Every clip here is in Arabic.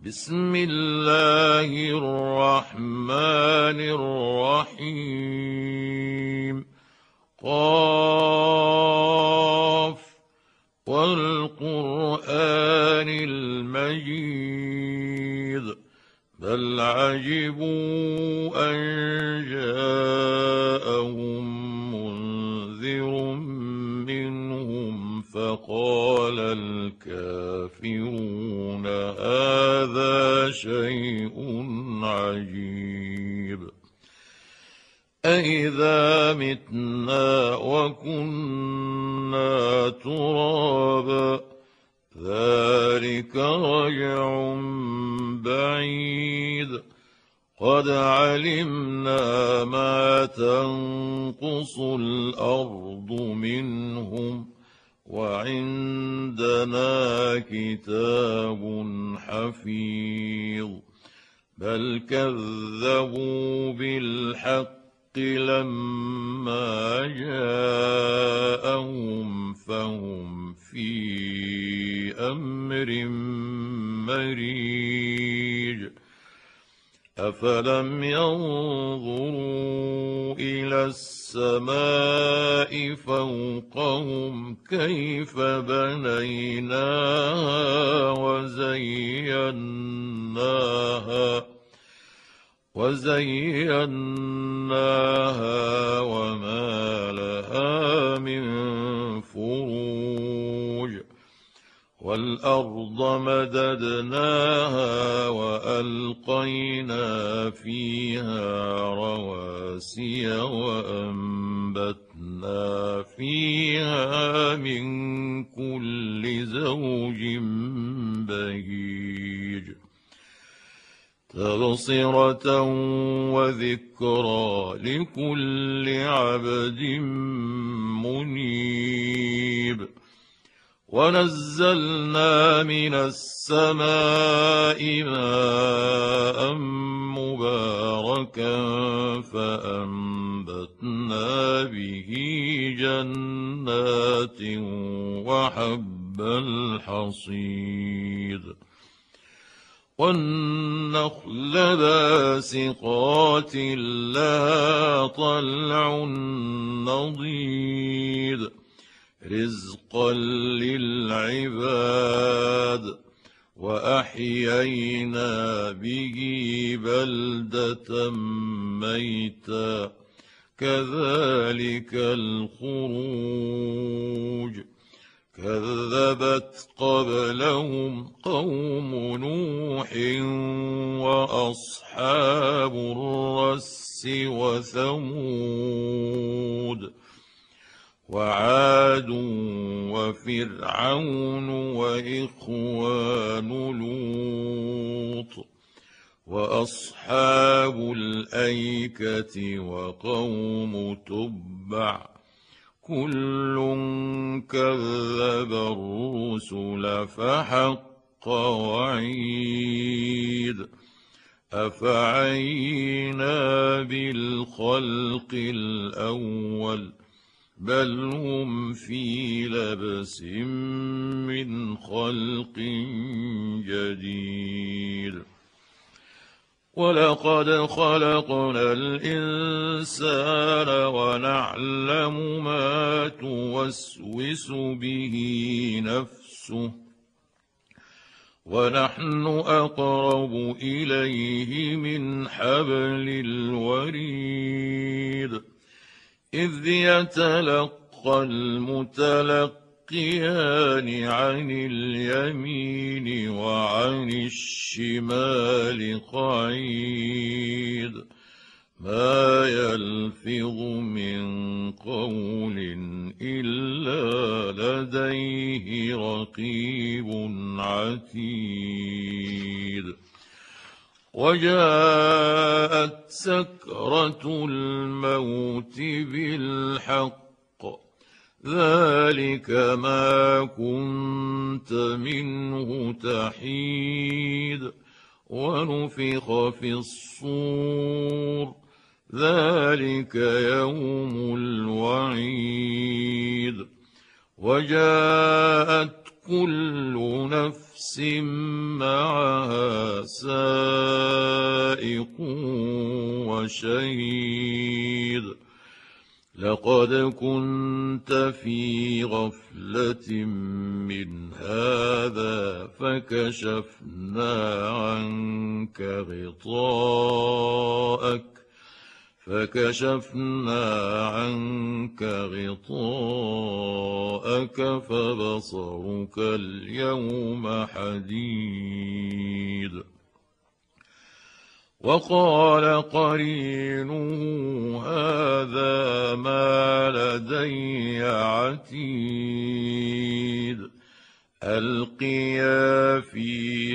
بسم الله الرحمن الرحيم. قاف والقرآن المجيد بل عجبوا أن جاءهم منذر منهم فقال الكافرون هذا شيء عجيب أإذا متنا وكنا ترابا ذلك رجع بعيد قد علمنا ما تنقص الأرض منهم وعندنا كتاب حفيظ بل كذبوا بالحق لما جاءهم فهم في أمر مريج أفلم ينظروا إلى السماء فوقهم كيف بنيناها وزيناها وما لها من فروج والأرض مددناها وألقينا فيها رواسي وأنبتنا فيها من كل زوج بهيج تبصرة وذكرى لكل عبد منيب ونزلنا من السماء ماء مباركا فأنبتنا به جنات وحب الحصيد والنخل باسقات لها طلع نضيد رزقا للعباد وأحيينا به بلدة ميتا كذلك الخروج كذبت قبلهم قوم نوح وأصحاب الرس وثمود وعاد وفرعون وإخوان لوط وأصحاب الأيكة وقوم تبع كل كذب الرسل فحق وعيد أفعينا بالخلق الأول بل هم في لبس من خلق جديد ولقد خلقنا الإنسان ونعلم ما توسوس به نفسه ونحن أقرب إليه من حبل الوريد إذ يتلقى المتلقيان عن اليمين وعن الشمال قعيد ما يلفظ من قول إلا لديه رقيب عتيد وجاءت سكرة الموت بالحق ذلك ما كنت منه تحيد ونفخ في الصور ذلك يوم الوعيد وجاءت كل نفس معها سائق وشهيد لقد كنت في غفلة من هذا فكشفنا عنك غطاءك فبصرك اليوم حديد وقال قرينه هذا ما لدي عتيد ألقيا في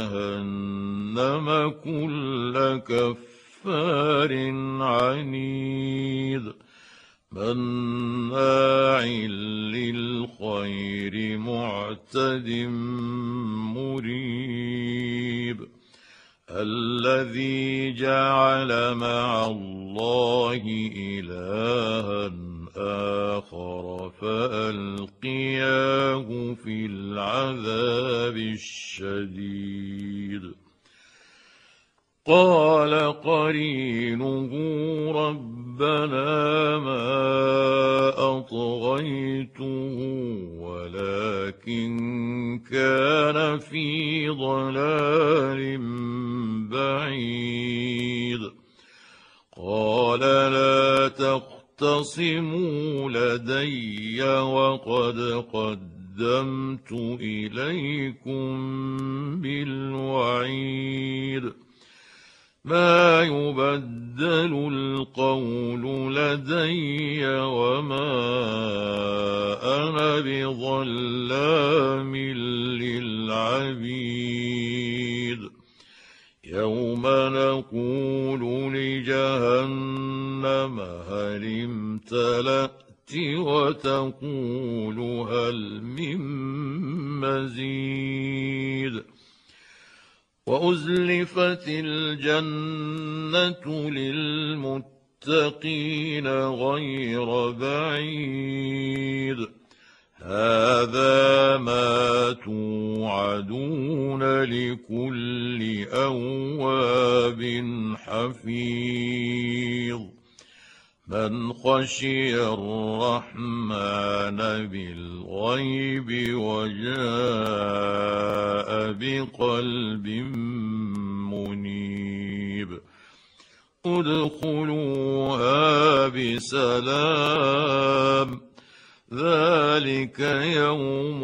جهنم كل كفار عنيد مناع للخير معتد مريب الذي جعل مع الله إلها آخر فألقياه في العذاب الشديد قال قرينه ربنا ما أطغيته ولكن كان في ضلال بعيد قال لا تختصموا لدي وقد قدمت إليكم بالوعيد ما يبدل القول لدي وما أنا بظلام للعبيد يوم نقول لجهنم هل امتلأت وتقول هل من مزيد وأزلفت الجنة للمتقين غير بعيد هذا ما توعدون لكل أواب حفيظ من خشي الرحمن بالغيب وجاء بقلب منيب ادخلوها بسلام ذلك يوم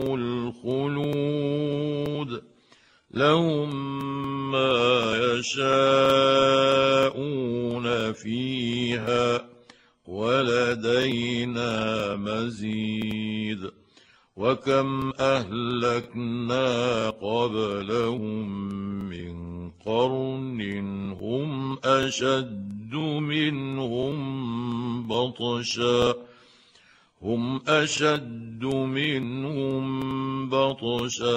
الخلود لهم ما يشاءون فيها ولدينا مزيد وكم أهلكنا قبلهم من قرن هم أشد منهم بطشا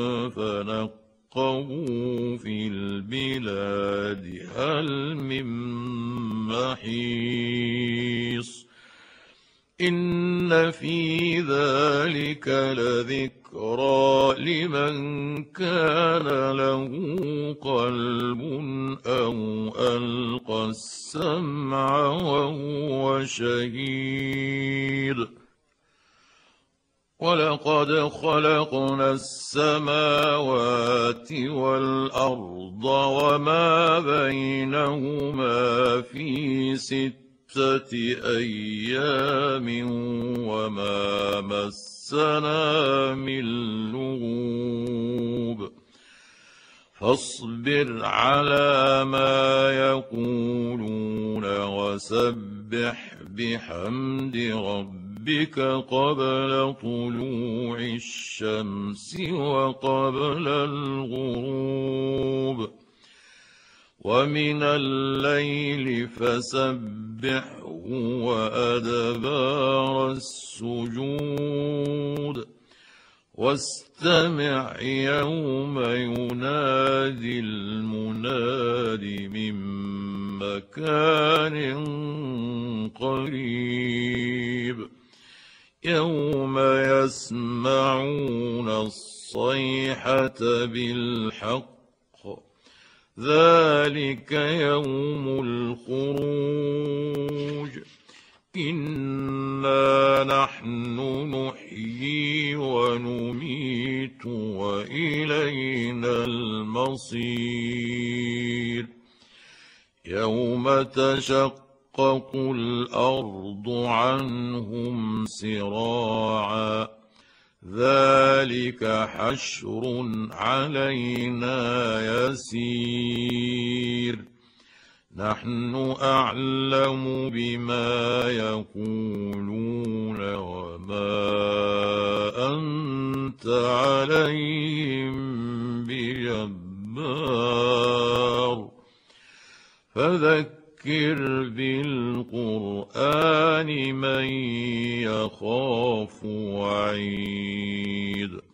فنقبوا في البلاد هل من محيص إن في ذلك لذكرى لمن كان له قلب أو ألقى السمع وهو شهيد ولقد خلقنا السماوات والأرض وما بينهما في 6 أيام وما مسنا من لغوب فاصبر على ما يقولون وسبح بحمد ربك قبل طلوع الشمس وقبل الغروب ومن الليل فسبحه وأدبار السجود واستمع يوم ينادي المناد من مكان قريب يوم يسمعون الصيحة بالحق ذلك يوم الخروج إنا نحن نحيي ونميت وإلينا المصير يوم تشقق الأرض عنهم سراعا ذلك حشر علينا يسير نحن أعلم بما يقولون وما أنت عليهم بجبار فذكر بالقرآن من يخاف وعيد